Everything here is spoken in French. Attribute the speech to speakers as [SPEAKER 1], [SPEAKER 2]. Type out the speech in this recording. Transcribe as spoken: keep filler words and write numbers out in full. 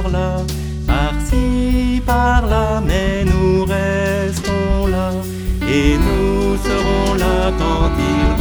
[SPEAKER 1] par-là, par-ci, par-là, mais nous restons là, et nous serons là quand il